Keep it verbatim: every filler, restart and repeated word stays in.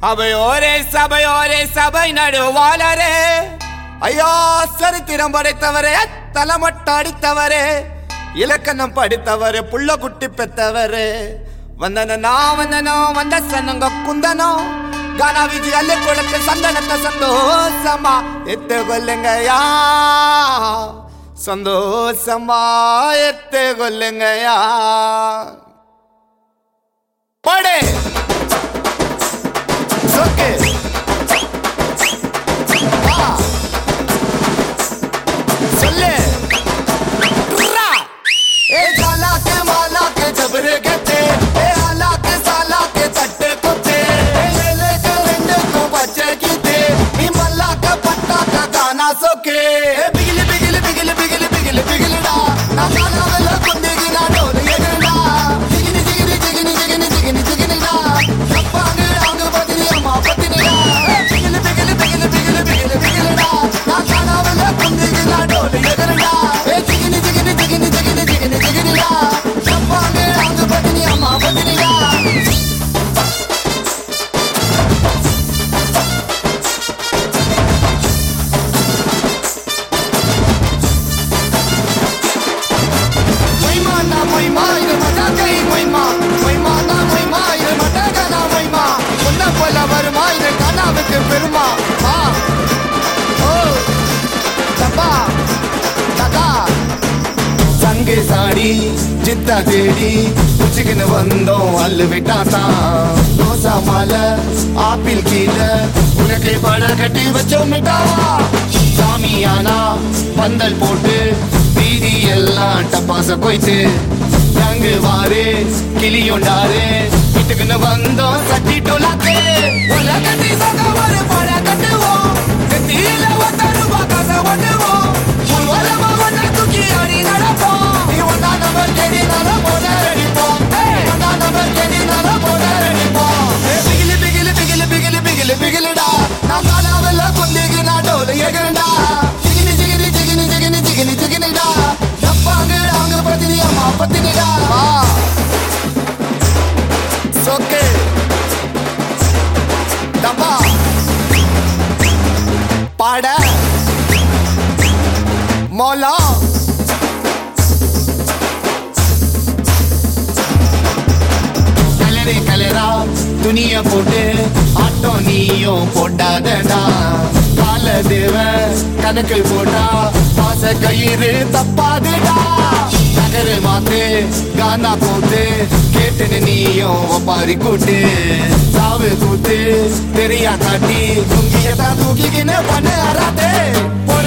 அவையோரே சபையோரே சபை நடுவாளரே ஐயா சரித்திரம் படைத்தவரே தலைமட்ட அடித்தவரே இலக்கணம் படித்தவரே புள்ள குட்டி பெத்தவரே வந்தனோ வந்தனோ வந்த சனங்க குந்தனோ கானா விஜி அல்ல கொடுக்க சந்தனத்தை சந்தோஷமா எத்து கொல்லுங்கயா சந்தோஷமா எத்து கொல்லுங்கயா படே सोके चले टुरा ए जाला के माला के जबरे गते ए आला के साला के तट्टे कुत्ते ए ले ले के रंडे को बच्चे कीते नी मल्ला का पट्टा का गाना सोके ए बिगली बिगली बिगली बिगली बिगली बिगली डा ना गाना वाला कुंडे की ना डोल ये गंडा जिगनी जिगनी जिगनी जिगनी जिगनी जिगनी डा सप्पांगे आंग बदनी अम्मा बदनी डा बिगली बिगली बिगली बिगली बिगली बिगली डा ना गाना वाला कुंडे की ना डोल ये गंडा ए जिगनी जिगनी जिगनी जिगनी जिगनी जिगनी डा सप्पांगे आंग बदनी अम्मा बदनी डा பெருமா மா ஓ தப்பா தகா சங்கே சாடி ஜித்தா தேடி உச்சிக்கின்னு வந்தோம் அல்லு விட்டாதான் ரோசா மாலை ஆப்பிள் கீழே உனக்கு பட கட்டி வச்சோம் மிட்டாவா சாமியானா பந்தல் போட்டு வீதி எல்லாம் டப்பாச போயிட்டு ரங்கு வாரு கிளியோண்டாரு வீட்டுக்குன்னு வந்தோம் சட்டி டோலாக்கு உலகத்தி சக ஒரு பட கட்டுவோம் கத்தியில ஒத்தரு பாக்காச ஒட்டுவோம் உலகமா ஒன்ன தூக்கி ஆடி நடப்போம் நீ ஒன்னா நம்பர் கேடி நால போல அடிப்போம் ஒன்னா நம்பர் கேடி நால போல அடிப்போம் பிகிலி பிகிலி பிகிலி பிகிலி பிகிலி பிகிலிடா நான் காலாவெல்ல குந்திக்கு நான் டோல எகரண்டா ஜிகினி ஜிகினி ஜிகினி ஜிகினி ஜிகினி ஜிகினிடா டப்பாங்க அவங்க பத்தினி அம்மா பத்தினிடா सोके दबा पाड़ा मौला कलरे कलरा दुनिया पोटे आटो नीयो पोटादडा काल देव कनक पोटा पास कईरे तप्पादडा नगर माते गाना पोते केटन नीयो वपारी कोटे सावे कोटे तेरिया काटी तुंगी यता तुंगी किने बने आराते